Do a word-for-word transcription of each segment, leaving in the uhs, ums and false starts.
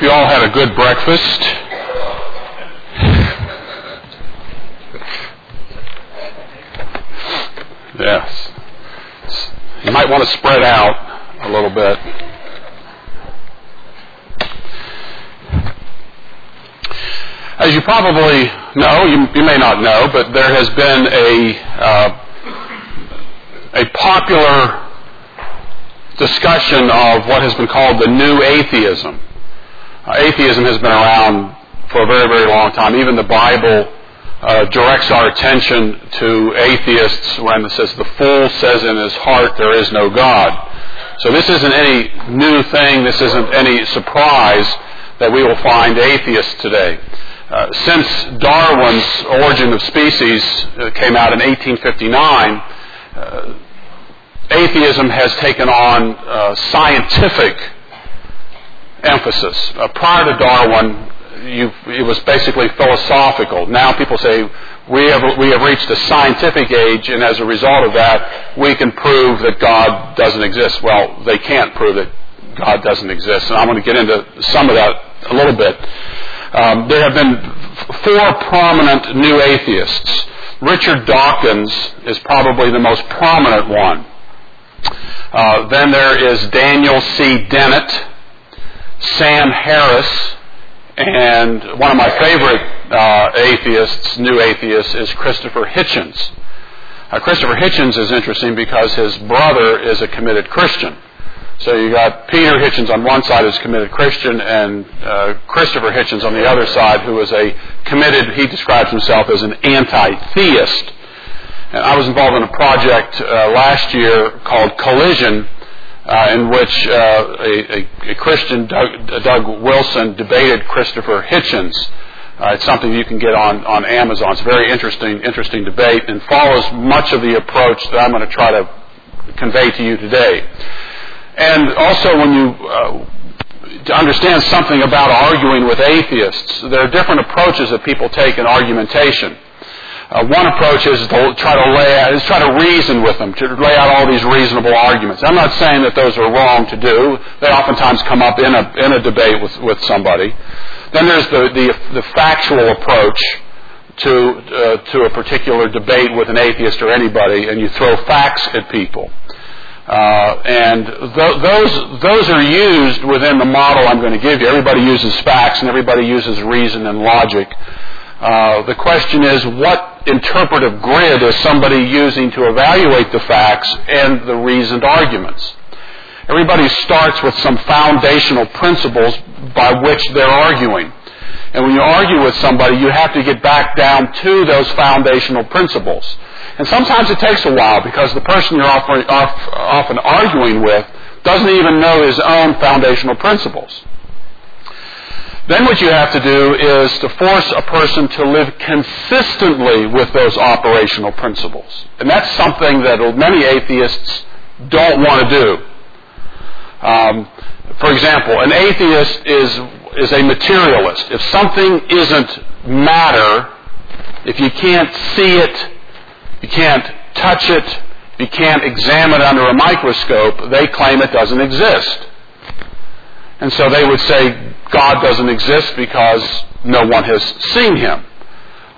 you all had a good breakfast. Yes. You might want to spread out a little bit. As you probably know, you, you may not know, but there has been a uh, a popular discussion of what has been called the new atheism. Uh, atheism has been around for a very, very long time. Even the Bible uh, directs our attention to atheists when it says, "The fool says in his heart there is no God." So this isn't any new thing. This isn't any surprise that we will find atheists today. Uh, since Darwin's Origin of Species uh, came out in eighteen fifty-nine, uh, atheism has taken on uh, scientific emphasis. Uh, prior to Darwin, you, it was basically philosophical. Now people say we have we have reached a scientific age, and as a result of that, we can prove that God doesn't exist. Well, they can't prove that God doesn't exist, and I'm going to get into some of that a little bit. Um, there have been four prominent new atheists. Richard Dawkins is probably the most prominent one. Uh, then there is Daniel C. Dennett, Sam Harris, and one of my favorite uh, atheists, new atheists, is Christopher Hitchens. Uh, Christopher Hitchens is interesting because his brother is a committed Christian. So you got Peter Hitchens on one side who's a committed Christian, and uh, Christopher Hitchens on the other side who is a committed, he describes himself as an anti-theist. And I was involved in a project uh, last year called Collision, uh, in which uh, a, a, a Christian, Doug, Doug Wilson, debated Christopher Hitchens. Uh, it's something you can get on, on Amazon. It's a very interesting, interesting debate and follows much of the approach that I'm going to try to convey to you today. And also, when you uh, to understand something about arguing with atheists, there are different approaches that people take in argumentation. Uh, one approach is to try to lay out, is try to reason with them, to lay out all these reasonable arguments. I'm not saying that those are wrong to do. They oftentimes come up in a in a debate with, with somebody. Then there's the the, the factual approach to uh, to a particular debate with an atheist or anybody, and you throw facts at people. Uh, and th- those those are used within the model I'm going to give you. Everybody uses facts and everybody uses reason and logic. Uh, the question is, what interpretive grid is somebody using to evaluate the facts and the reasoned arguments? Everybody starts with some foundational principles by which they're arguing. And when you argue with somebody, you have to get back down to those foundational principles. And sometimes it takes a while because the person you're often, often arguing with doesn't even know his own foundational principles. Then what you have to do is to force a person to live consistently with those operational principles. And that's something that many atheists don't want to do. Um, for example, an atheist is, is a materialist. If something isn't matter, if you can't see it, you can't touch it, you can't examine it under a microscope, they claim it doesn't exist. And so they would say God doesn't exist because no one has seen him. Uh,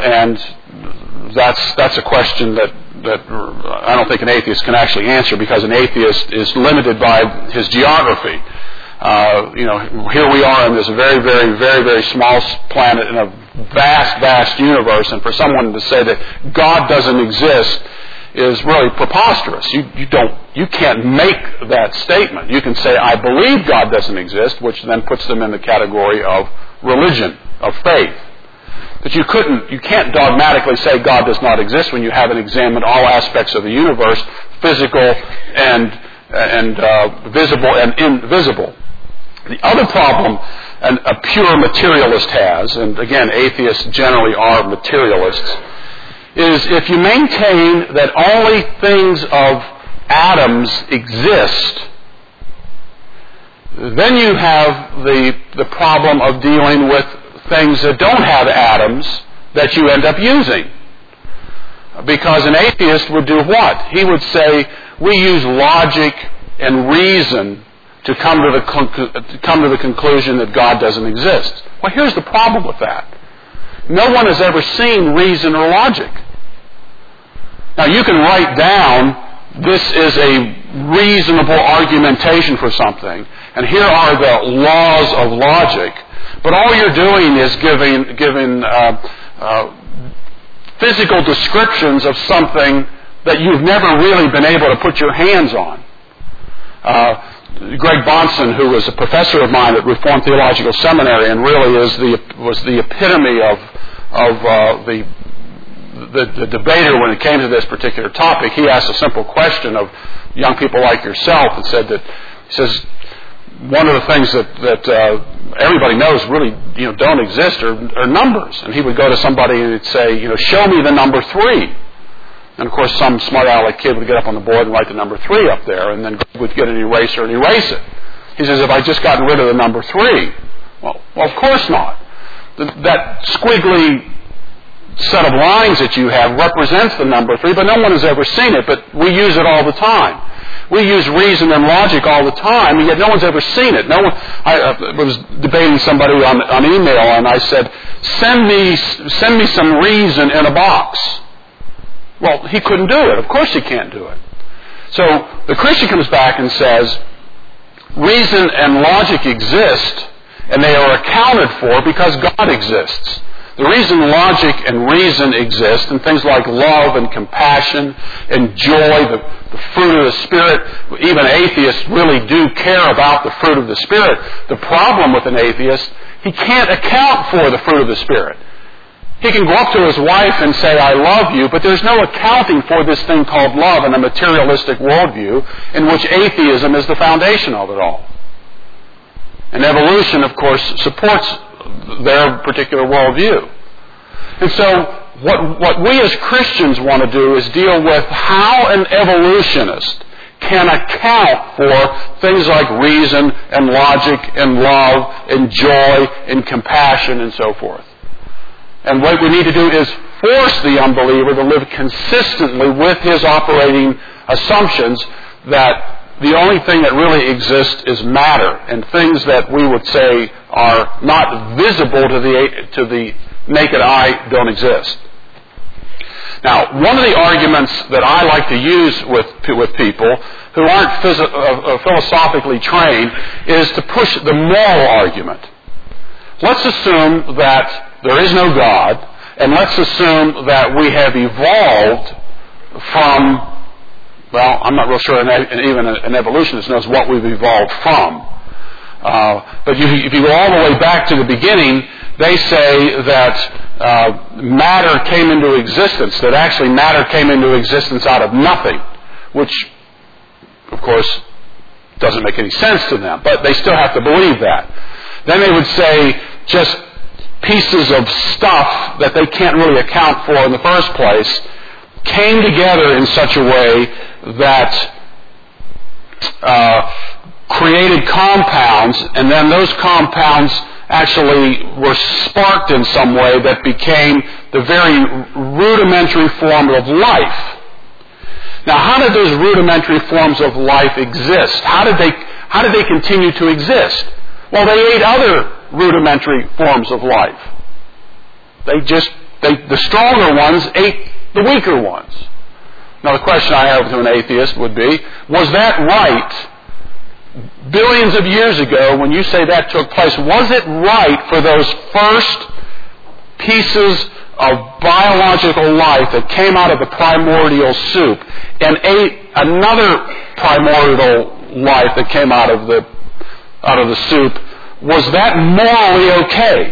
and that's that's a question that, that I don't think an atheist can actually answer, because an atheist is limited by his geography. Uh, you know, here we are in this very, very, very, very small planet in a vast, vast universe, and for someone to say that God doesn't exist is really preposterous. You, you don't, you can't make that statement. You can say, I believe God doesn't exist, which then puts them in the category of religion, of faith. But you couldn't, you can't dogmatically say God does not exist when you haven't examined all aspects of the universe, physical and and uh, visible and invisible. The other problem an, a pure materialist has, and again, atheists generally are materialists, is if you maintain that only things of atoms exist, then you have the, the problem of dealing with things that don't have atoms that you end up using. Because an atheist would do what? He would say, we use logic and reason to come to the conc- to come to the conclusion that God doesn't exist. Well, here's the problem with that. No one has ever seen reason or logic. Now, you can write down, this is a reasonable argumentation for something, and here are the laws of logic, but all you're doing is giving, giving uh, uh, physical descriptions of something that you've never really been able to put your hands on. Uh, Greg Bahnsen, who was a professor of mine at Reformed Theological Seminary and really is the, was the epitome of, of uh, the, the, the debater when it came to this particular topic, he asked a simple question of young people like yourself and said that, he says, one of the things that, that uh, everybody knows really you know, don't exist are, are numbers. And he would go to somebody and he'd say, you know, show me the number three. And, of course, some smart-aleck kid would get up on the board and write the number three up there, and then would get an eraser and erase it. He says, if I just gotten rid of the number three, well, well of course not. The, that squiggly set of lines that you have represents the number three, but no one has ever seen it, but we use it all the time. We use reason and logic all the time, and yet no one's ever seen it. No one. I, I was debating somebody on, on email, and I said, send me, send me some reason in a box. Well, he couldn't do it. Of course he can't do it. So the Christian comes back and says, reason and logic exist, and they are accounted for because God exists. The reason logic and reason exist, and things like love and compassion and joy, the, the fruit of the Spirit, even atheists really do care about the fruit of the Spirit. The problem with an atheist, he can't account for the fruit of the Spirit. He can go up to his wife and say, I love you, but there's no accounting for this thing called love in a materialistic worldview in which atheism is the foundation of it all. And evolution, of course, supports their particular worldview. And so what, what we as Christians want to do is deal with how an evolutionist can account for things like reason and logic and love and joy and compassion and so forth. And what we need to do is force the unbeliever to live consistently with his operating assumptions that the only thing that really exists is matter, and things that we would say are not visible to the, to the naked eye don't exist. Now, one of the arguments that I like to use with, with people who aren't phys- uh, philosophically trained is to push the moral argument. Let's assume that there is no God, and let's assume that we have evolved from, well, I'm not real sure an, even an evolutionist knows what we've evolved from. Uh, but you, if you go all the way back to the beginning, they say that uh, matter came into existence, that actually matter came into existence out of nothing, which, of course, doesn't make any sense to them, but they still have to believe that. Then they would say just pieces of stuff that they can't really account for in the first place came together in such a way that uh, created compounds, and then those compounds actually were sparked in some way that became the very rudimentary form of life. Now, how did those rudimentary forms of life exist? How did they, how did they continue to exist? Well, they ate other rudimentary forms of life. They just, they, the stronger ones ate the weaker ones. Now, the question I have to an atheist would be, was that right billions of years ago when you say that took place? Was it right for those first pieces of biological life that came out of the primordial soup and ate another primordial life that came out of the out of the soup, was that morally okay?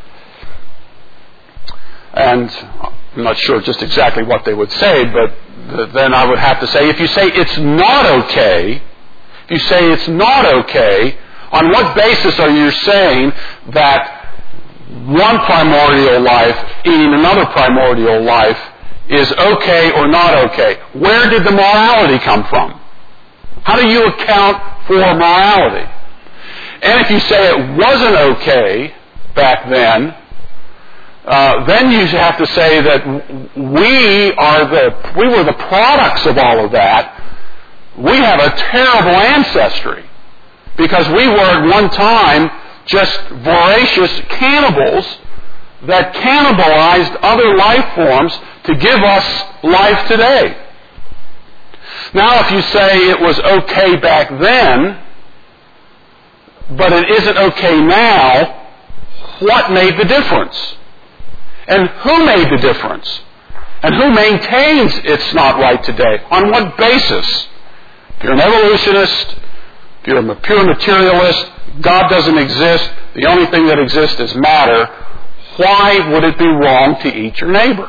And I'm not sure just exactly what they would say, but then I would have to say, if you say it's not okay, if you say it's not okay, on what basis are you saying that one primordial life eating another primordial life is okay or not okay? Where did the morality come from? How do you account for morality? And if you say it wasn't okay back then, uh, then you have to say that we are the we were the products of all of that. We have a terrible ancestry. Because we were at one time just voracious cannibals that cannibalized other life forms to give us life today. Now, if you say it was okay back then, but it isn't okay now, what made the difference? And who made the difference? And who maintains it's not right today? On what basis? If you're an evolutionist, if you're a pure materialist, God doesn't exist, the only thing that exists is matter, why would it be wrong to eat your neighbor?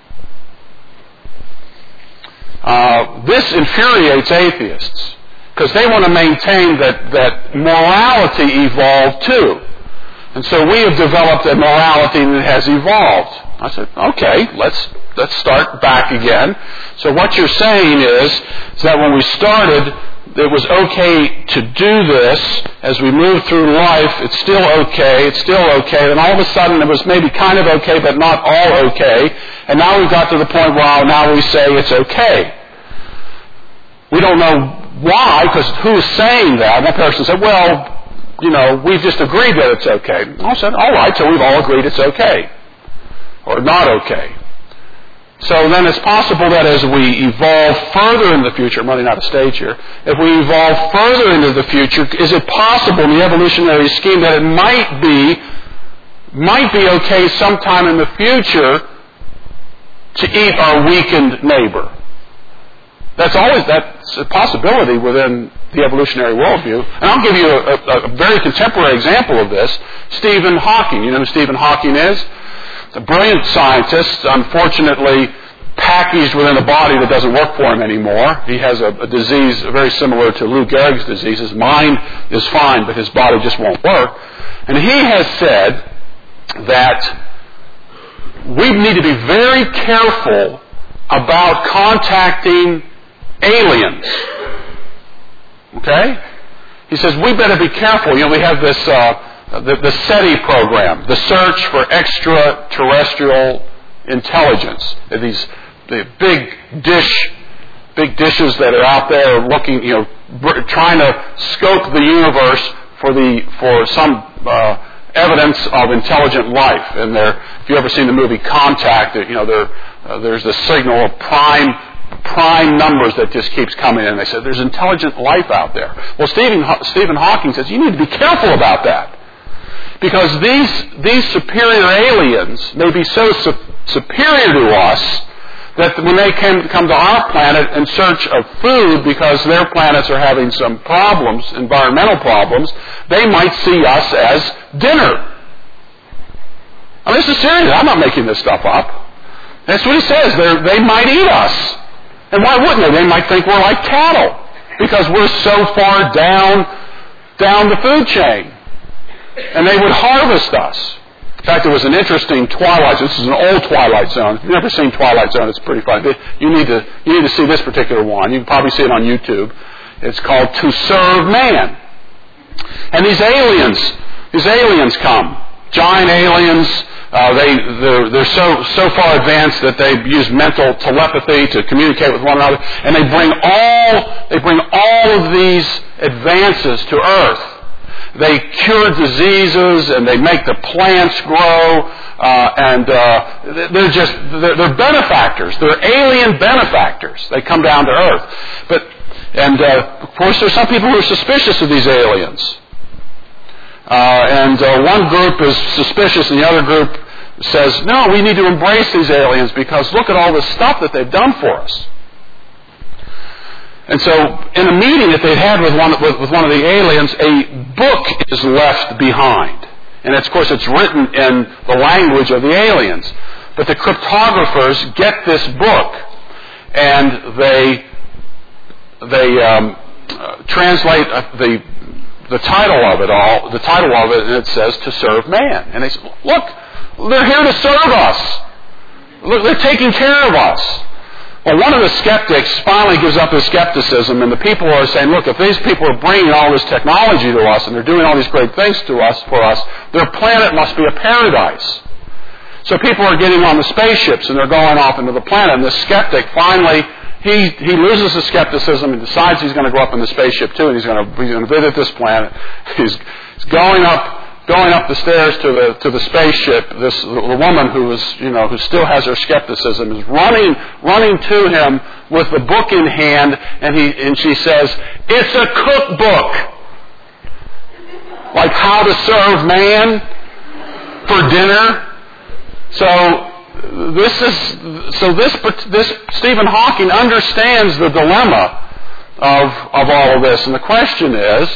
Uh, this infuriates atheists because they want to maintain that, that morality evolved too. And so we have developed a morality that has evolved. I said, okay, let's let's start back again. So what you're saying is, is that when we started, it was okay to do this. As we move through life, it's still okay, it's still okay. And all of a sudden it was maybe kind of okay, but not all okay. And now we've got to the point where now we say it's okay. We don't know why, because who's saying that? One person said, well, you know, we've just agreed that it's okay. I said, all right, so we've all agreed it's okay. Or not okay. So then it's possible that as we evolve further in the future, I'm running out of stage here, if we evolve further into the future, is it possible in the evolutionary scheme that it might be, might be okay sometime in the future to eat our weakened neighbor? That's always, that's a possibility within the evolutionary worldview. And I'll give you a, a, a very contemporary example of this. Stephen Hawking. You know who Stephen Hawking is? A brilliant scientist, unfortunately packaged within a body that doesn't work for him anymore. He has a, a disease very similar to Lou Gehrig's disease. His mind is fine, but his body just won't work. And he has said that we need to be very careful about contacting aliens. Okay? He says we better be careful. You know, we have this uh, the, the SETI program, the Search for Extraterrestrial Intelligence. These the big dish, big dishes that are out there looking, you know, trying to scope the universe for the for some uh, evidence of intelligent life. And there, if you ever seen the movie Contact, you know, there uh, there's the signal of prime. prime numbers that just keeps coming in. They said, there's intelligent life out there. Well, Stephen, Stephen Hawking says, you need to be careful about that. Because these, these superior aliens may be so su- superior to us that when they came, come to our planet in search of food because their planets are having some problems, environmental problems, they might see us as dinner. I mean, this is serious. I'm not making this stuff up. That's what he says. They're, they might eat us. And why wouldn't they? They might think we're like cattle because we're so far down, down the food chain. And they would harvest us. In fact, there was an interesting Twilight Zone. This is an old Twilight Zone. If you've never seen Twilight Zone, it's pretty fun. You need to, you need to see this particular one. You can probably see it on YouTube. It's called To Serve Man. And these aliens, these aliens come. Giant aliens. Uh, they, they're, they're so, so far advanced that they use mental telepathy to communicate with one another, and they bring all, they bring all of these advances to Earth. They cure diseases, and they make the plants grow, uh, and uh, they're just, they're, they're benefactors. They're alien benefactors. They come down to Earth. But, and uh, of course there's some people who are suspicious of these aliens. Uh, and uh, one group is suspicious, and the other group says, no, we need to embrace these aliens because look at all this stuff that they've done for us. And so in a meeting that they had with one, with, with one of the aliens, a book is left behind. And it's, of course, it's written in the language of the aliens. But the cryptographers get this book, and they, they um, uh, translate uh, the... the title of it all, the title of it, and it says, To Serve Man. And they say, look, they're here to serve us. Look, they're taking care of us. Well, one of the skeptics finally gives up his skepticism, and the people are saying, look, if these people are bringing all this technology to us, and they're doing all these great things to us, for us, their planet must be a paradise. So people are getting on the spaceships, and they're going off into the planet, and the skeptic finally he, he loses his skepticism and decides he's going to go up in the spaceship too, and he's going to, he's going to visit this planet. He's, he's going up, going up the stairs to the, to the spaceship. This, the woman who is, you know, who still has her skepticism is running, running to him with the book in hand, and he, and she says, "It's a cookbook. Like how to serve man for dinner." So, This is so. This this Stephen Hawking understands the dilemma of of all of this, and the question is: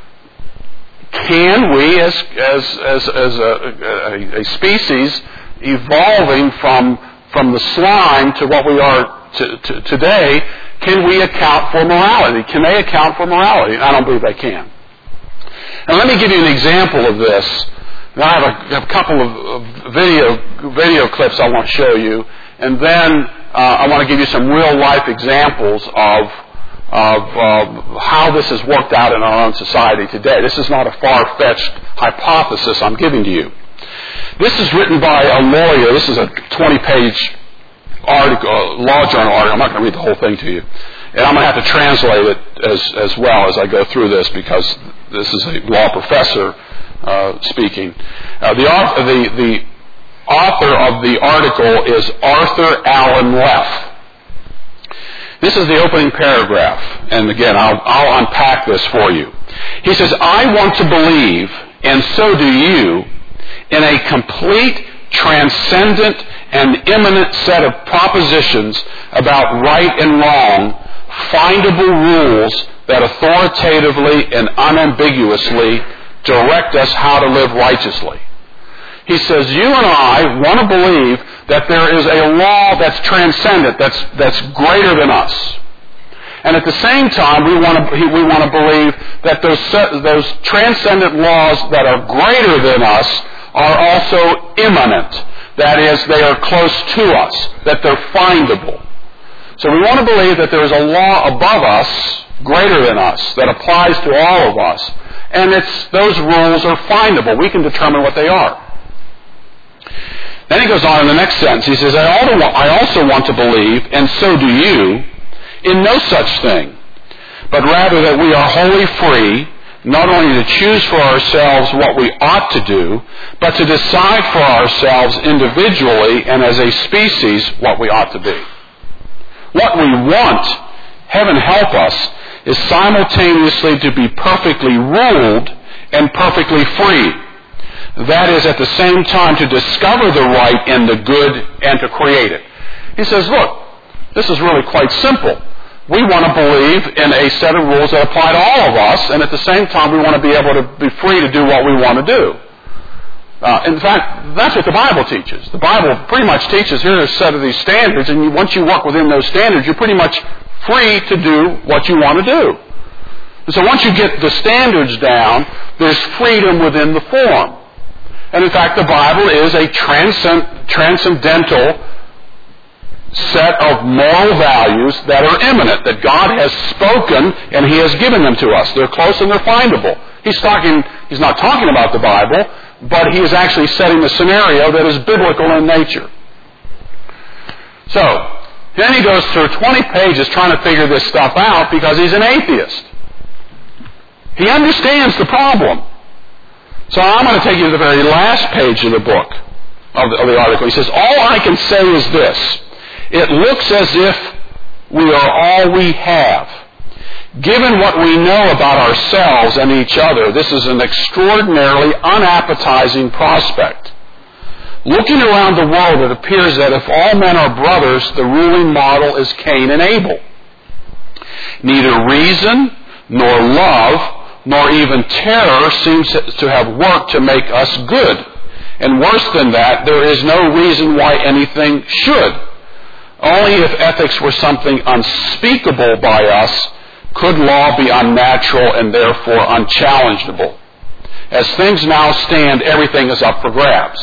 can we, as as as as a, a, a species, evolving from from the slime to what we are to, to, today, can we account for morality? Can they account for morality? I don't believe they can. And let me give you an example of this. Now I have a, have a couple of, of video video clips I want to show you, and then uh, I want to give you some real life examples of of uh, how this has worked out in our own society today. This is not a far-fetched hypothesis I'm giving to you. This is written by a lawyer. This is a twenty-page article, law journal article. I'm not going to read the whole thing to you, and I'm going to have to translate it as as well as I go through this because this is a law professor Uh, speaking. Uh, the, author, the, the author of the article is Arthur Allen Leff. This is the opening paragraph, and again, I'll, I'll unpack this for you. He says, "I want to believe, and so do you, in a complete, transcendent, and immanent set of propositions about right and wrong, findable rules that authoritatively and unambiguously direct us how to live righteously." He says, you and I want to believe that there is a law that's transcendent, that's that's greater than us. And at the same time, we want to we want to believe that those those transcendent laws that are greater than us are also immanent. That is, they are close to us, that they're findable. So we want to believe that there is a law above us, greater than us, that applies to all of us. And it's, those rules are findable. We can determine what they are. Then he goes on in the next sentence. He says, I also want to believe, and so do you, in no such thing, but rather that we are wholly free, not only to choose for ourselves what we ought to do, but to decide for ourselves individually and as a species what we ought to be. What we want, heaven help us, is simultaneously to be perfectly ruled and perfectly free. That is, at the same time, to discover the right and the good and to create it. He says, look, this is really quite simple. We want to believe in a set of rules that apply to all of us, and at the same time, we want to be able to be free to do what we want to do. Uh, in fact, that's what the Bible teaches. The Bible pretty much teaches, here are a set of these standards, and you, once you work within those standards, you're pretty much free to do what you want to do. And so once you get the standards down, there's freedom within the form. And in fact, the Bible is a transcend, transcendental set of moral values that are immanent, that God has spoken and He has given them to us. They're close and they're findable. He's talking, he's not talking about the Bible, but he is actually setting the scenario that is biblical in nature. So, then he goes through twenty pages trying to figure this stuff out because he's an atheist. He understands the problem. So I'm going to take you to the very last page of the book, of the, of the article. He says, all I can say is this. It looks as if we are all we have. Given what we know about ourselves and each other, this is an extraordinarily unappetizing prospect. Looking around the world, it appears that if all men are brothers, the ruling model is Cain and Abel. Neither reason, nor love, nor even terror seems to have worked to make us good. And worse than that, there is no reason why anything should. Only if ethics were something unspeakable by us could law be unnatural and therefore unchallengeable. As things now stand, everything is up for grabs.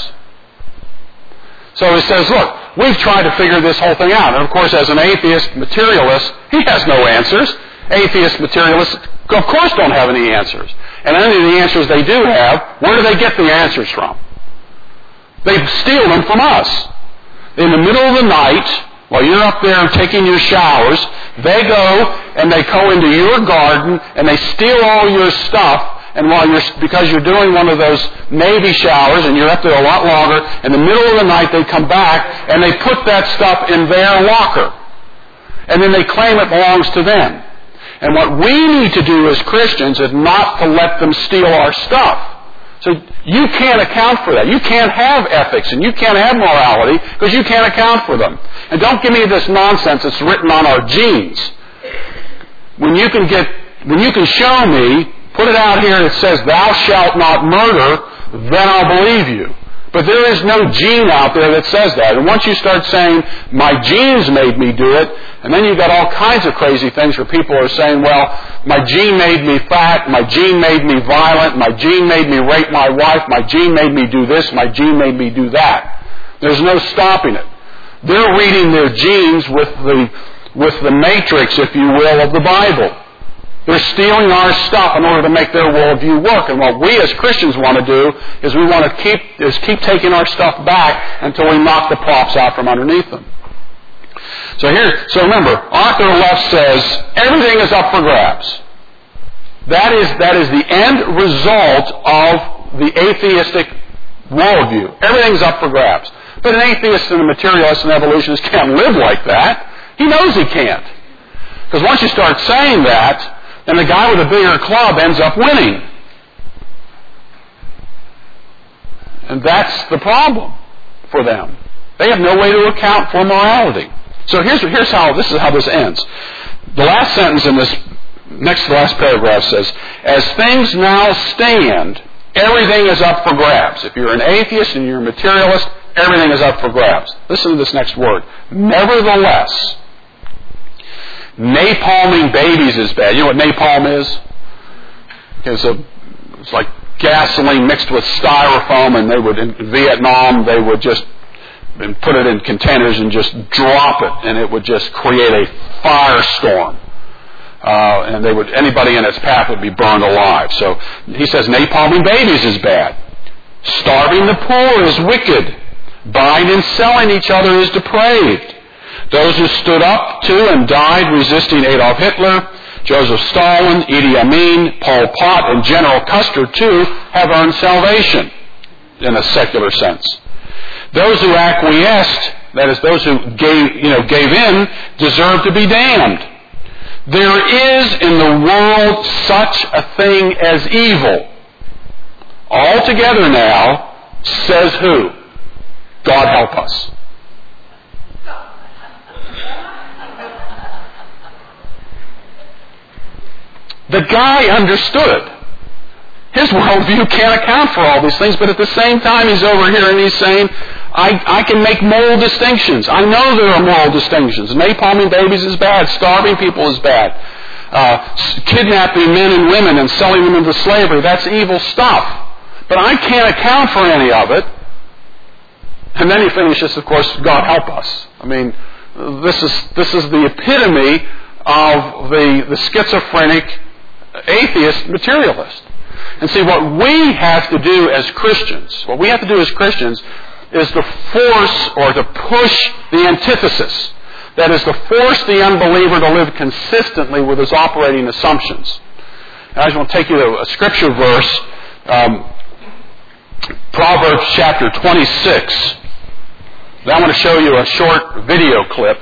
So he says, look, we've tried to figure this whole thing out. And of course, as an atheist materialist, he has no answers. Atheist materialists, of course, don't have any answers. And any of the answers they do have, where do they get the answers from? They steal them from us. In the middle of the night, While you're up there taking your showers, they go and they go into your garden and they steal all your stuff. And while you're, because you're doing one of those Navy showers and you're up there a lot longer, in the middle of the night they come back and they put that stuff in their locker. And then they claim it belongs to them. And what we need to do as Christians is not to let them steal our stuff. So you can't account for that. You can't have ethics and you can't have morality because you can't account for them. And don't give me this nonsense that's written on our genes. When you can get, when you can show me, put it out here and it says, thou shalt not murder, then I'll believe you. But there is no gene out there that says that. And once you start saying, my genes made me do it, and then you've got all kinds of crazy things where people are saying, well, my gene made me fat, my gene made me violent, my gene made me rape my wife, my gene made me do this, my gene made me do that. There's no stopping it. They're reading their genes with the, with the matrix, if you will, of the Bible. They're stealing our stuff in order to make their worldview work. And what we as Christians want to do is we want to keep is keep taking our stuff back until we knock the props out from underneath them. So here, so remember, Arthur Left says everything is up for grabs. That is that is the end result of the atheistic worldview. Everything's up for grabs. But an atheist and a materialist and evolutionist can't live like that. He knows he can't. Because once you start saying that, then the guy with a bigger club ends up winning. And that's the problem for them. They have no way to account for morality. So here's, here's how, this is how this ends. The last sentence in this, next to the last paragraph says, as things now stand, everything is up for grabs. If you're an atheist and you're a materialist, everything is up for grabs. Listen to this next word. Nevertheless, napalming babies is bad. You know what napalm is? It's, a, it's like gasoline mixed with styrofoam, and they would, in Vietnam, they would just put it in containers and just drop it, and it would just create a firestorm. Uh, and they would, anybody in its path would be burned alive. So he says napalming babies is bad. Starving the poor is wicked. Buying and selling each other is depraved. Those who stood up to and died resisting Adolf Hitler, Joseph Stalin, Idi Amin, Pol Pot, and General Custer, too, have earned salvation in a secular sense. Those who acquiesced, that is, those who gave, you know, gave in, deserve to be damned. There is in the world such a thing as evil. Altogether now, says who? God help us. The guy understood. His worldview can't account for all these things, but at the same time he's over here and he's saying, I, I can make moral distinctions. I know there are moral distinctions. Napalming babies is bad. Starving people is bad. Uh, kidnapping men and women and selling them into slavery, that's evil stuff. But I can't account for any of it. And then he finishes, of course, God help us. I mean, this is this is the epitome of the, the schizophrenic atheist materialist. And see, what we have to do as Christians, what we have to do as Christians is to force or to push the antithesis. That is to force the unbeliever to live consistently with his operating assumptions. And I just want to take you to a scripture verse, um, Proverbs chapter twenty-six. Now I want to show you a short video clip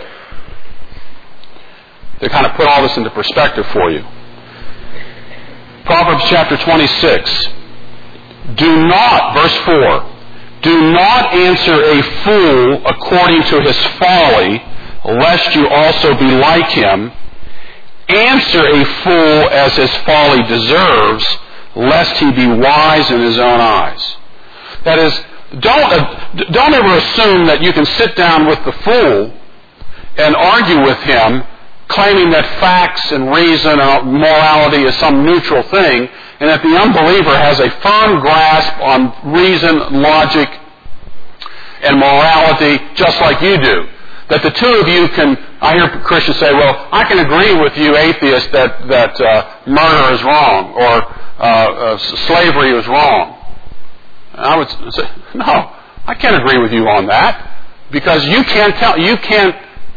to kind of put all this into perspective for you. Proverbs chapter twenty-six. Do not, verse four, do not answer a fool according to his folly, lest you also be like him. Answer a fool as his folly deserves, lest he be wise in his own eyes. That is, don't, uh, don't ever assume that you can sit down with the fool and argue with him, claiming that facts and reason and morality is some neutral thing, and that the unbeliever has a firm grasp on reason, logic, and morality just like you do. That the two of you can, I hear Christians say, well, I can agree with you atheists that, that uh, murder is wrong, or uh, uh, slavery is wrong. And I would say, no, I can't agree with you on that, because you can't tell, you can't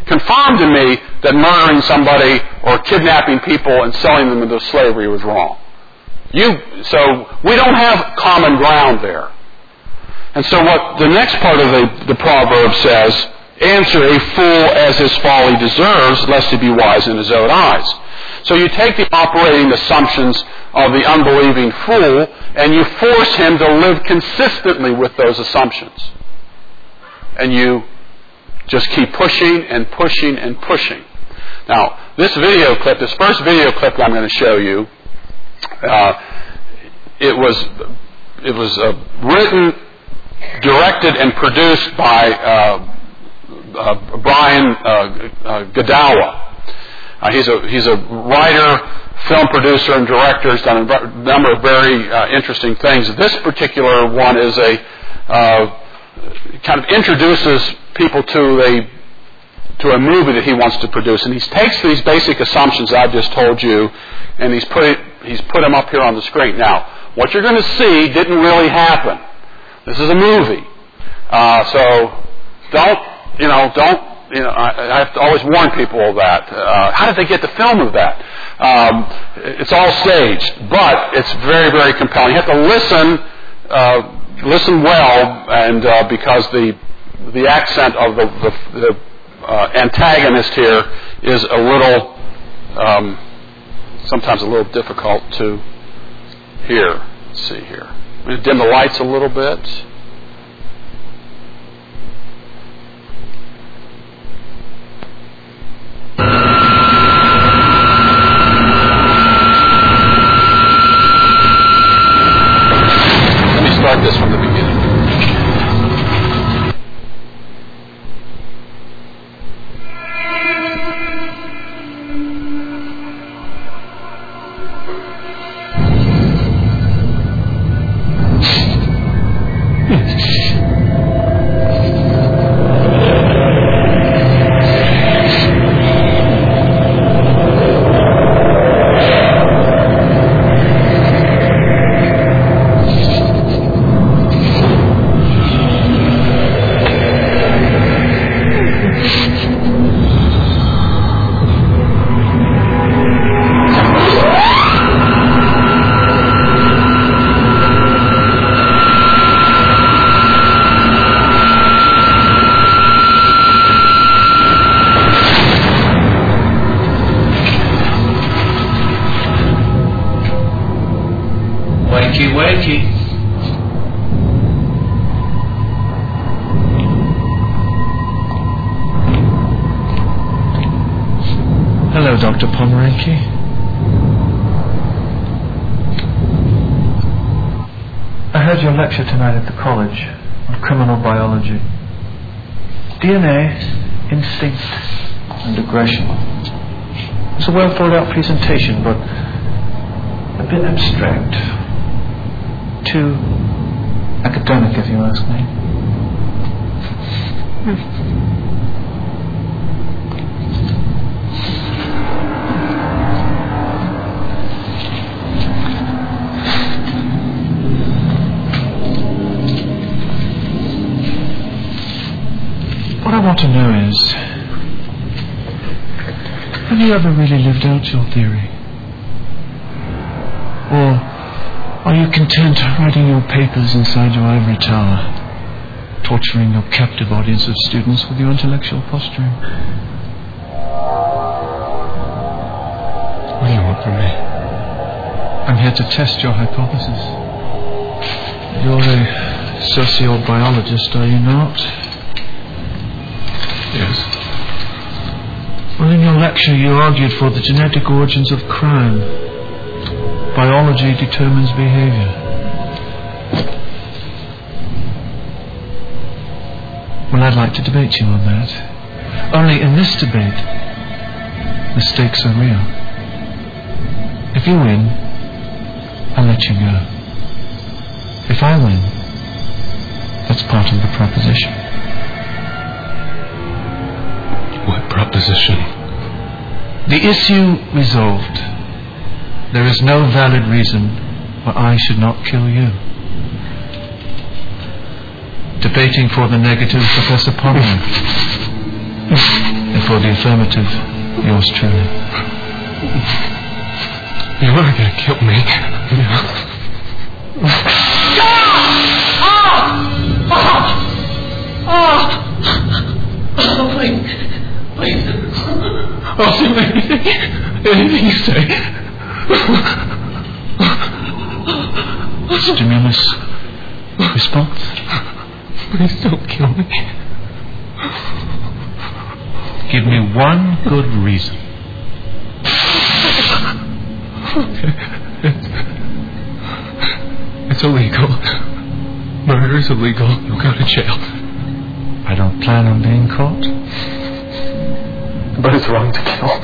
confirmed in me that murdering somebody or kidnapping people and selling them into slavery was wrong. You, so we don't have common ground there. And so what the next part of the, the proverb says, answer a fool as his folly deserves, lest he be wise in his own eyes. So you take the operating assumptions of the unbelieving fool and you force him to live consistently with those assumptions. And you just keep pushing and pushing and pushing. Now, this video clip, this first video clip that I'm going to show you, uh, it was it was uh, written, directed, and produced by uh, uh, Brian uh, uh, Godawa. Uh, he's a he's a writer, film producer, and director. He's done a number of very uh, interesting things. This particular one is a uh, kind of introduces people to a to a movie that he wants to produce, and he takes these basic assumptions I've just told you, and he's put it, he's put them up here on the screen. Now, what you're going to see didn't really happen. This is a movie, uh, so don't you know don't. You know, I, I have to always warn people of that. Uh, how did they get the film of that? Um, it's all staged, but it's very, very compelling. You have to listen, uh, listen well, and uh, because the the accent of the, the, the uh, antagonist here is a little, um, sometimes a little difficult to hear. Let's see here. I'm going to dim the lights a little bit. Let me start this from the beginning. Hello, Doctor Pomeranke. I heard your lecture tonight at the college on criminal biology. D N A, instinct, and aggression. It's a well thought out presentation, but a bit abstract. Too academic, if you ask me. What I want to know is, have you ever really lived out your theory? Or are you content writing your papers inside your ivory tower, torturing your captive audience of students with your intellectual posturing? What do you want from me? I'm here to test your hypothesis. You're a sociobiologist, are you not? Yes. Well, in your lecture you argued for the genetic origins of crime. Biology determines behavior. Well, I'd like to debate you on that. Only in this debate, the stakes are real. If you win, I'll let you go. If I win, that's part of the proposition. What proposition? The issue resolved. There is no valid reason why I should not kill you. Debating for the negative, Professor Pomeranke. for the affirmative. Yours truly. You are going to kill me. Oh, please. Please. I'll do anything. Anything you say. Stimulus response? Please don't kill me. Give me one good reason. Okay. It's, it's illegal. Murder is illegal. You'll go to jail. I don't plan on being caught. But it's wrong to kill.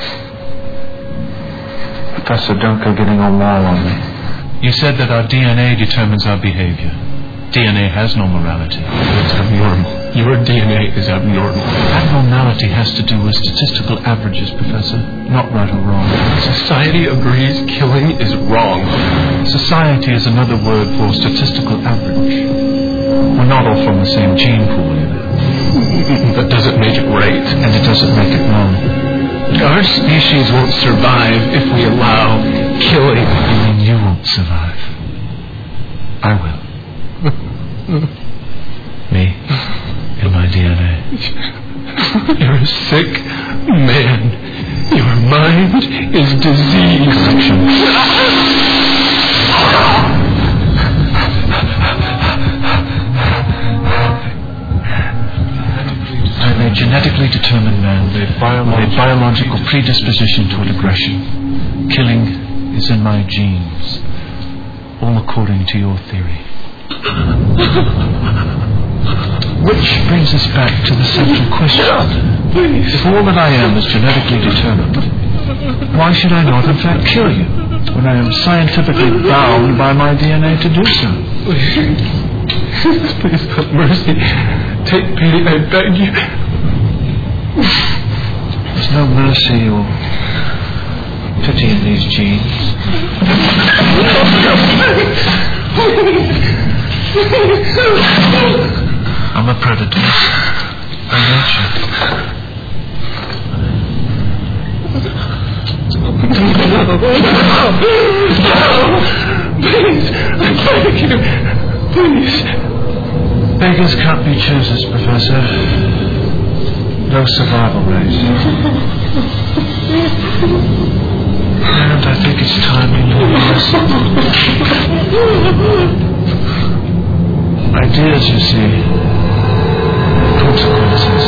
Professor, don't go getting all moral on me. You said that our D N A determines our behavior. D N A has no morality. It's abnormal. Your D N A is abnormal. Abnormality has to do with statistical averages, Professor, not right or wrong. Society agrees killing is wrong. Society is another word for statistical average. We're not all from the same gene pool, either. That doesn't make it right. And it doesn't make it wrong. Our species won't survive if we allow killing. You mean you won't survive? I will. Me, in my D N A. You're a sick man. Your mind is diseased. I'm a genetically determined man with biological, biological predisposition toward aggression. Killing is in my genes, all according to your theory. Which brings us back to the central question. If all that I am is genetically determined, why should I not in fact kill you, when I am scientifically bound by my D N A to do so? Please, please have mercy. Take pity, I beg you. There's no mercy or pity in these genes. I'm a predator by nature. No, please, I beg you, please. Beggars can't be choosers, Professor. No survival rate. And I think it's time you learn a lesson. Ideas, you see, consequences.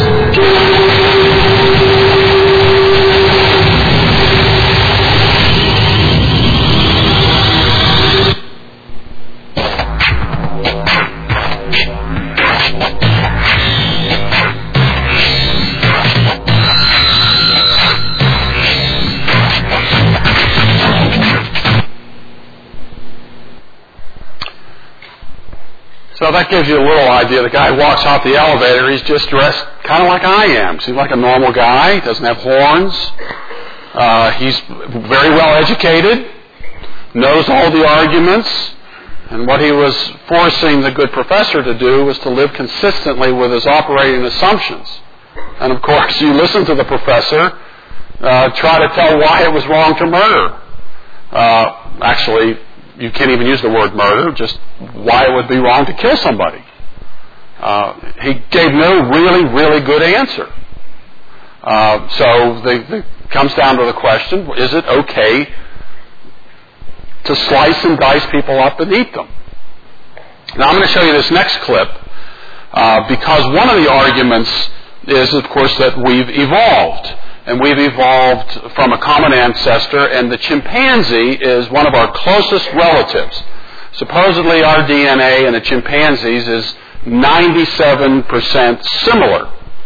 So that gives you a little idea. The guy walks out the elevator. He's just dressed kind of like I am. Seems like a normal guy. Doesn't have horns. Uh, he's very well educated. Knows all the arguments. And what he was forcing the good professor to do was to live consistently with his operating assumptions. And of course, you listen to the professor uh, try to tell why it was wrong to murder. Uh, actually, you can't even use the word murder, just why it would be wrong to kill somebody. Uh, he gave no really, really good answer. Uh, so it comes down to the question, is it okay to slice and dice people up and eat them? Now I'm going to show you this next clip uh, because one of the arguments is, of course, that we've evolved. And we've evolved from a common ancestor, and the chimpanzee is one of our closest relatives. Supposedly our D N A and the chimpanzees is ninety-seven percent similar.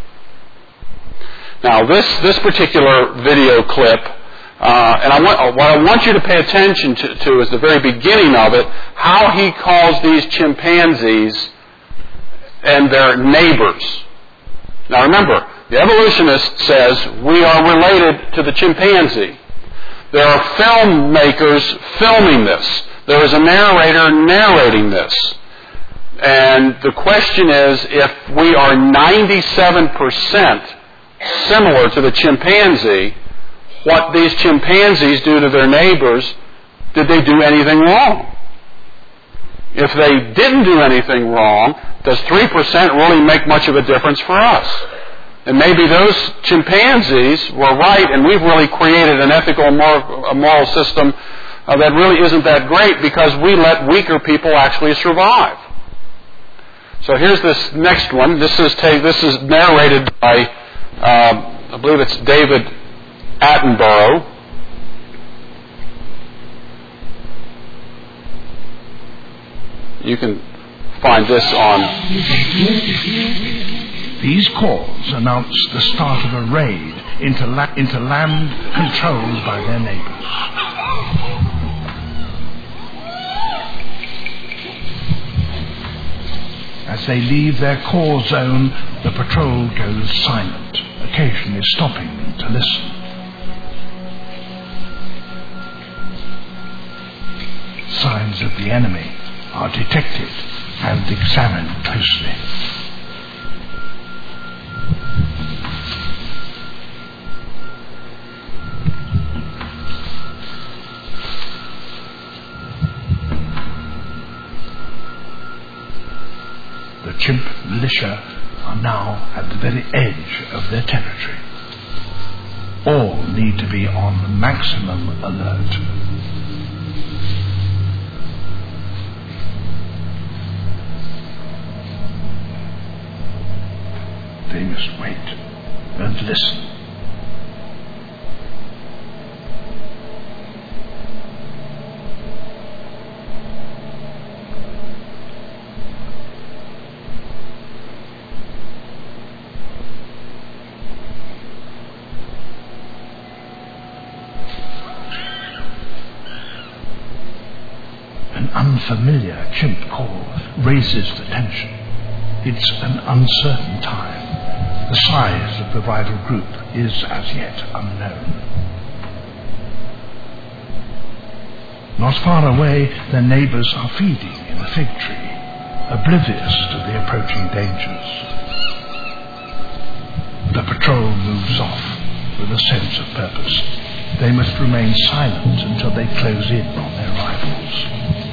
Now this, this particular video clip, uh, and I want, what I want you to pay attention to, to is the very beginning of it, how he calls these chimpanzees and their neighbors. Now remember, the evolutionist says we are related to the chimpanzee. There are filmmakers filming this. There is a narrator narrating this. And the question is, if we are ninety-seven percent similar to the chimpanzee, what these chimpanzees do to their neighbors, did they do anything wrong? If they didn't do anything wrong, does three percent really make much of a difference for us? And maybe those chimpanzees were right, and we've really created an ethical, moral, moral system uh, that really isn't that great because we let weaker people actually survive. So here's this next one. This is ta- this is narrated by, uh, I believe it's David Attenborough. You can find this on... These calls announce the start of a raid into, la- into land controlled by their neighbors. As they leave their core zone, the patrol goes silent, occasionally stopping to listen. Signs of the enemy are detected and examined closely. The chimp militia are now at the very edge of their territory. All need to be on maximum alert. They must wait and listen. An unfamiliar chimp call raises the tension. It's an uncertain time. The size of the rival group is as yet unknown. Not far away, their neighbors are feeding in a fig tree, oblivious to the approaching dangers. The patrol moves off with a sense of purpose. They must remain silent until they close in on their rivals.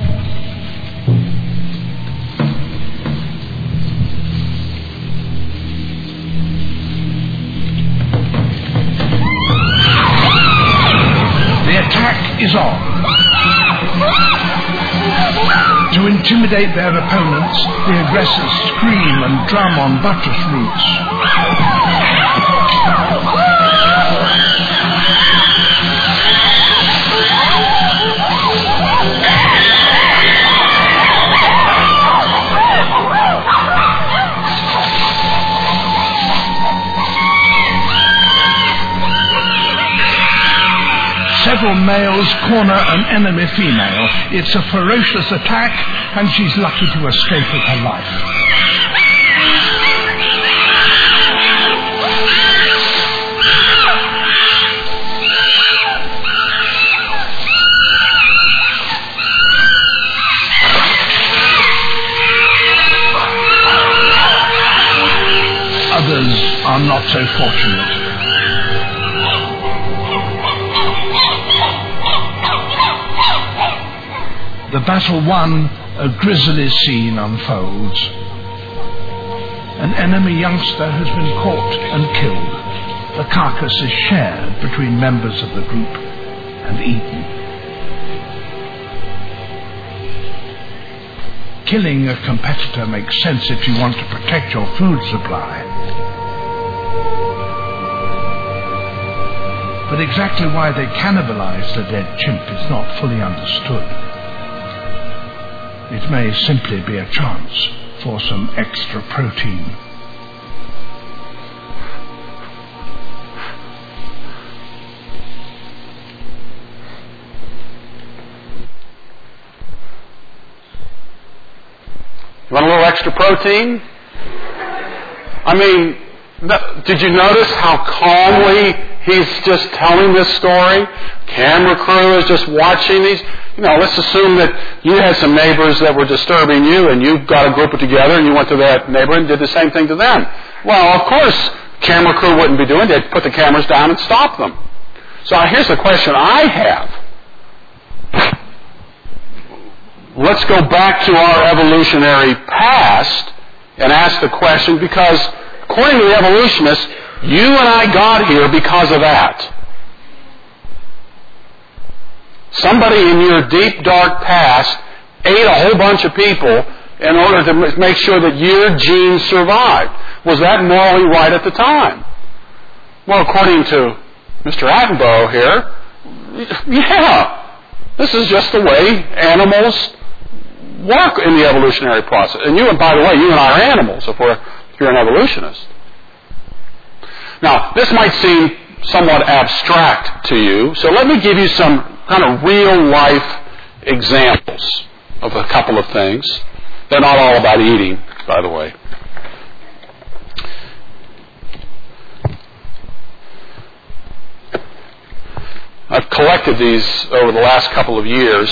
Is on. To intimidate their opponents, the aggressors scream and drum on buttress roots. Several males corner an enemy female. It's a ferocious attack, and she's lucky to escape with her life. Others are not so fortunate. The battle won, a grisly scene unfolds. An enemy youngster has been caught and killed. The carcass is shared between members of the group and eaten. Killing a competitor makes sense if you want to protect your food supply. But exactly why they cannibalized the dead chimp is not fully understood. It may simply be a chance for some extra protein. You want a little extra protein? I mean, th- did you notice how calmly he's just telling this story? Camera crew is just watching these. You know, let's assume that you had some neighbors that were disturbing you, and you got a group together, and you went to that neighbor and did the same thing to them. Well, of course, camera crew wouldn't be doing. They'd put the cameras down and stop them. So here's the question I have. Let's go back to our evolutionary past and ask the question, because according to the evolutionists, you and I got here because of that. Somebody in your deep, dark past ate a whole bunch of people in order to make sure that your genes survived. Was that morally right at the time? Well, according to Mister Attenborough here, yeah. This is just the way animals work in the evolutionary process. And you, and by the way, you and I are animals if, we're, if you're an evolutionist. Now, this might seem somewhat abstract to you, so let me give you some kind of real-life examples of a couple of things. They're not all about eating, by the way. I've collected these over the last couple of years.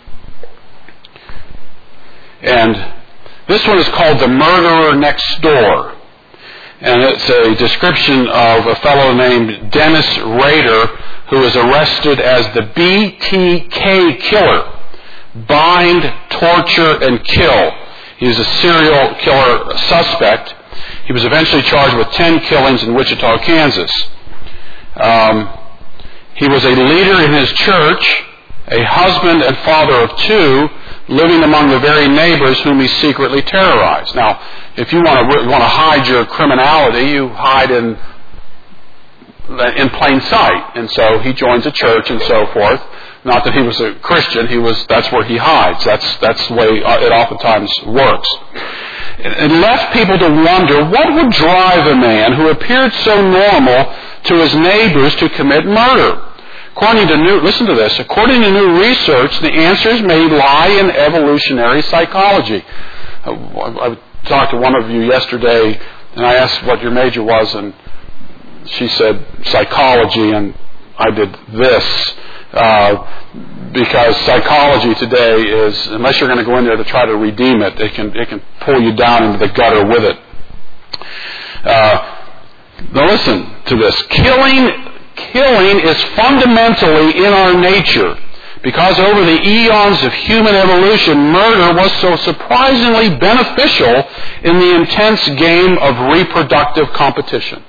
And this one is called The Murderer Next Door. And it's a description of a fellow named Dennis Rader, who was arrested as the B T K killer. Bind, torture, and kill. He's a serial killer suspect. He was eventually charged with ten killings in Wichita, Kansas. Um, he was a leader in his church, a husband and father of two, living among the very neighbors whom he secretly terrorized. Now, if you want to want to hide your criminality, you hide in in plain sight. And so he joins a church and so forth. Not that he was a Christian, he was. That's where he hides. That's that's the way it oftentimes works. It left people to wonder what would drive a man who appeared so normal to his neighbors to commit murder. According to new, listen to this. According to new research, the answers may lie in evolutionary psychology. I, I talked to one of you yesterday, and I asked what your major was, and she said psychology, and I did this. Uh, because psychology today is, unless you're going to go in there to try to redeem it, it can it can pull you down into the gutter with it. Uh, now listen to this. Killing, killing is fundamentally in our nature, because over the eons of human evolution, murder was so surprisingly beneficial in the intense game of reproductive competition.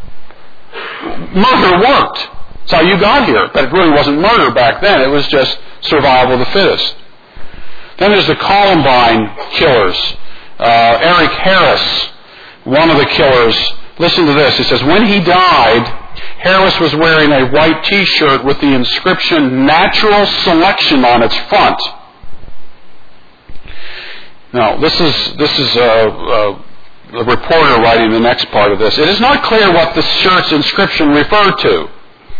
Murder worked. That's how you got here. But it really wasn't murder back then. It was just survival of the fittest. Then there's the Columbine killers. Uh, Eric Harris, one of the killers, listen to this. It says, when he died, Harris was wearing a white T-shirt with the inscription Natural Selection on its front. Now, this is, this is uh, uh, the reporter writing the next part of this. It is not clear what the shirt's inscription referred to.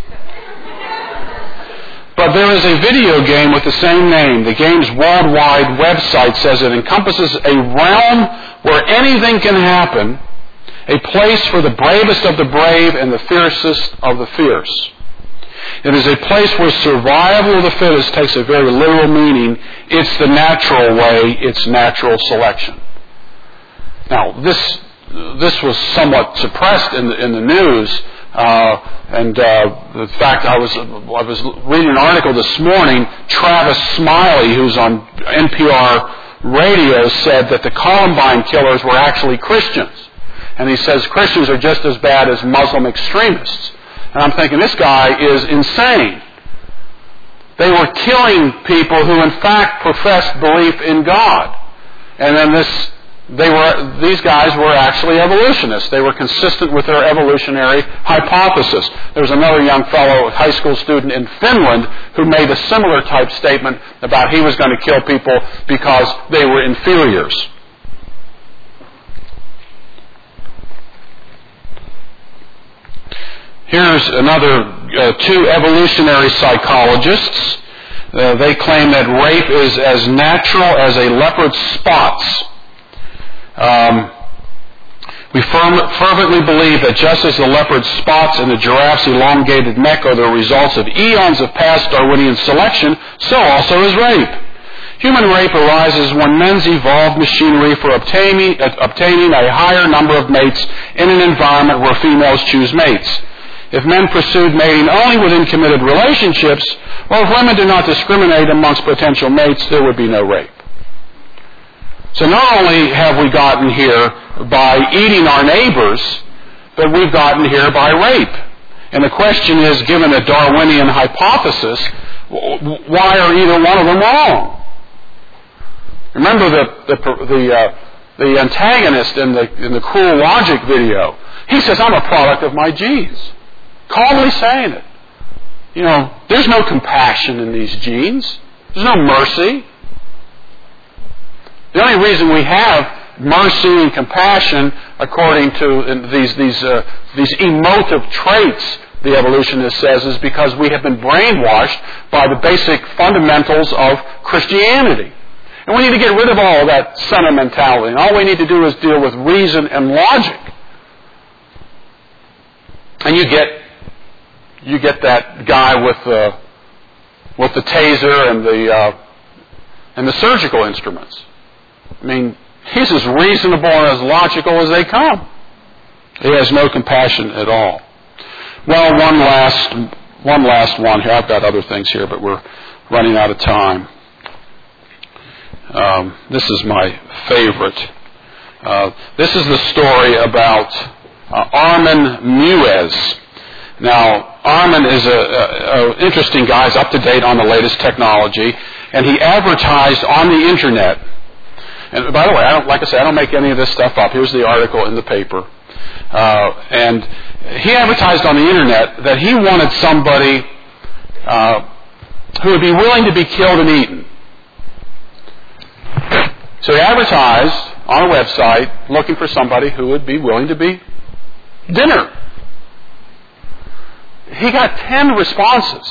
But there is a video game with the same name. The game's worldwide website says it encompasses a realm where anything can happen, a place for the bravest of the brave and the fiercest of the fierce. It is a place where survival of the fittest takes a very literal meaning. It's the natural way. It's natural selection. Now, this this was somewhat suppressed in the, in the news. Uh, and uh, in fact, I was I was reading an article this morning. Travis Smiley, who's on N P R radio, said that the Columbine killers were actually Christians, and he says Christians are just as bad as Muslim extremists. And I'm thinking, this guy is insane. They were killing people who, in fact, professed belief in God, and then this. They were, these guys were actually evolutionists. They were consistent with their evolutionary hypothesis. There was another young fellow, a high school student in Finland, who made a similar type statement about he was going to kill people because they were inferiors. Here's another uh, two evolutionary psychologists. Uh, they claim that rape is as natural as a leopard's spots. Um, we firm, fervently believe that just as the leopard's spots and the giraffe's elongated neck are the results of eons of past Darwinian selection, so also is rape. Human rape arises when men's evolved machinery for obtaining, uh, obtaining a higher number of mates in an environment where females choose mates. If men pursued mating only within committed relationships, or if women did not discriminate amongst potential mates, there would be no rape. So not only have we gotten here by eating our neighbors, but we've gotten here by rape. And the question is, given a Darwinian hypothesis, why are either one of them wrong? Remember the the the, uh, the antagonist in the in the Cruel Logic video. He says, "I'm a product of my genes," calmly saying it. You know, there's no compassion in these genes. There's no mercy. The only reason we have mercy and compassion, according to these these uh, these emotive traits, the evolutionist says, is because we have been brainwashed by the basic fundamentals of Christianity. And we need to get rid of all of that sentimentality. And all we need to do is deal with reason and logic. And you get you get that guy with the with the taser and the uh, and the surgical instruments. I mean, he's as reasonable and as logical as they come. He has no compassion at all. Well, one last one last one here. I've got other things here, but we're running out of time. Um, this is my favorite. Uh, this is the story about uh, Armin Meiwes. Now, Armin is an interesting guy. He's up to date on the latest technology, and he advertised on the internet. And by the way, I don't, like I said, I don't make any of this stuff up. Here's the article in the paper. Uh, and he advertised on the internet that he wanted somebody uh, who would be willing to be killed and eaten. So he advertised on a website looking for somebody who would be willing to be dinner. He got ten responses.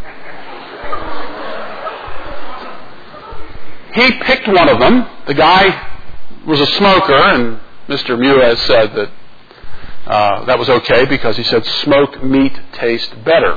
He picked one of them. The guy was a smoker, and Mister Meiwes said that uh, that was okay because he said smoked meat tastes better.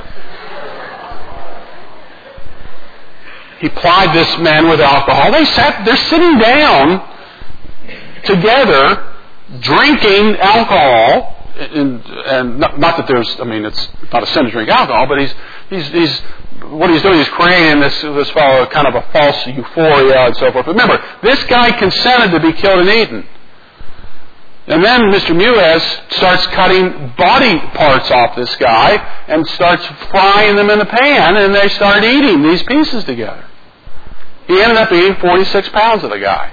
He plied this man with alcohol. They sat, they're sitting down together, drinking alcohol, and, and not, not that there's, I mean, it's not a sin to drink alcohol, but he's, he's, he's, what he's doing is creating this, this fellow kind of a false euphoria and so forth. Remember, this guy consented to be killed and eaten. And then Mister Meiwes starts cutting body parts off this guy and starts frying them in the pan, and they start eating these pieces together. He ended up eating forty-six pounds of the guy.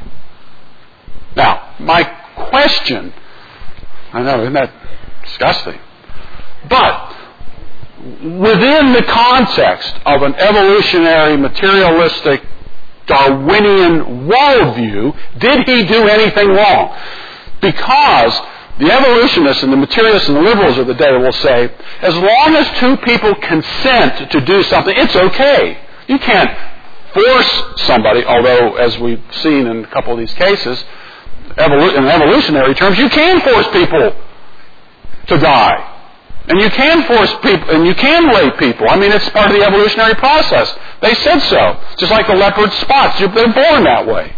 Now, my question, I know, isn't that disgusting? But within the context of an evolutionary, materialistic, Darwinian worldview, did he do anything wrong? Because the evolutionists and the materialists and the liberals of the day will say, as long as two people consent to do something, it's okay. You can't force somebody, although, as we've seen in a couple of these cases, evolu- in evolutionary terms, you can force people to die. And you can force people, and you can rape people. I mean, it's part of the evolutionary process. They said so. Just like the leopard spots. They're born that way.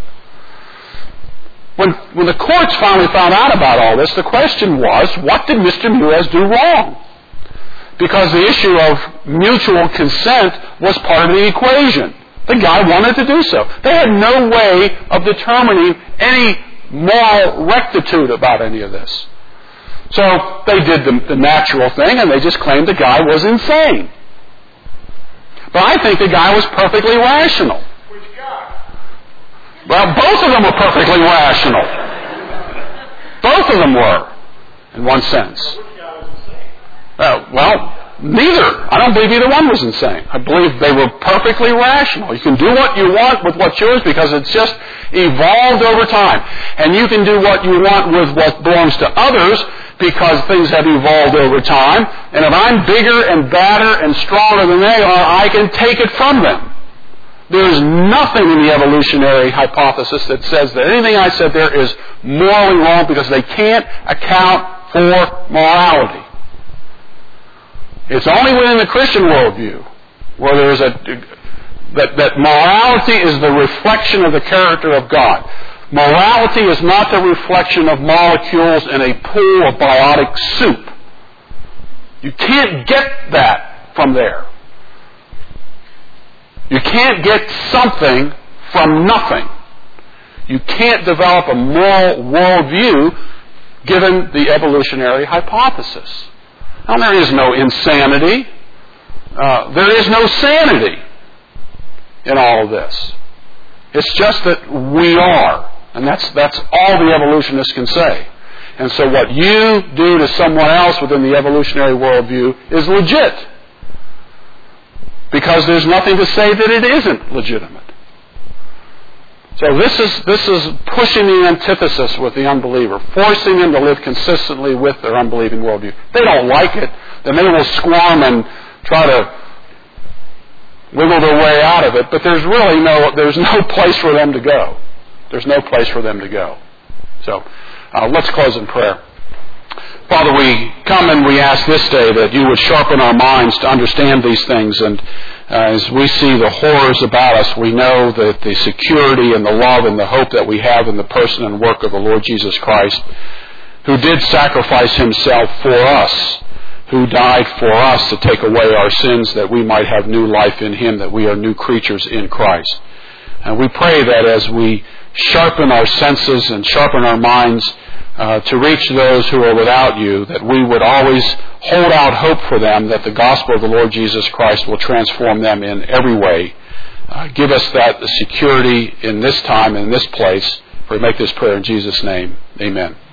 When, when the courts finally found out about all this, the question was, what did Mister Meiwes do wrong? Because the issue of mutual consent was part of the equation. The guy wanted to do so. They had no way of determining any moral rectitude about any of this. So they did the, the natural thing, and they just claimed the guy was insane. But I think the guy was perfectly rational. Which guy? Well, both of them were perfectly rational. Both of them were, in one sense. Which guy was insane? Uh, well, neither. I don't believe either one was insane. I believe they were perfectly rational. You can do what you want with what's yours because it's just evolved over time. And you can do what you want with what belongs to others because things have evolved over time. And if I'm bigger and badder and stronger than they are, I can take it from them. There's nothing in the evolutionary hypothesis that says that anything I said there is morally wrong because they can't account for morality. It's only within the Christian worldview where there's a That, that morality is the reflection of the character of God. Morality is not the reflection of molecules in a pool of biotic soup. You can't get that from there. You can't get something from nothing. You can't develop a moral worldview given the evolutionary hypothesis. Now, there is no insanity. Uh, there is no sanity in all of this. It's just that we are. And that's, that's all the evolutionists can say. And so what you do to someone else within the evolutionary worldview is legit. Because there's nothing to say that it isn't legitimate. So this is, this is pushing the antithesis with the unbeliever, forcing them to live consistently with their unbelieving worldview. They don't like it. Then they will squirm and try to wiggle their way out of it, but there's really no, there's no place for them to go. There's no place for them to go. So uh, let's close in prayer. Father, we come and we ask this day that you would sharpen our minds to understand these things. And uh, as we see the horrors about us, we know that the security and the love and the hope that we have in the person and work of the Lord Jesus Christ, who did sacrifice himself for us, who died for us to take away our sins that we might have new life in him, that we are new creatures in Christ. And we pray that as we sharpen our senses and sharpen our minds Uh, to reach those who are without you, that we would always hold out hope for them, that the gospel of the Lord Jesus Christ will transform them in every way. Uh, give us that security in this time and in this place. We make this prayer in Jesus' name. Amen.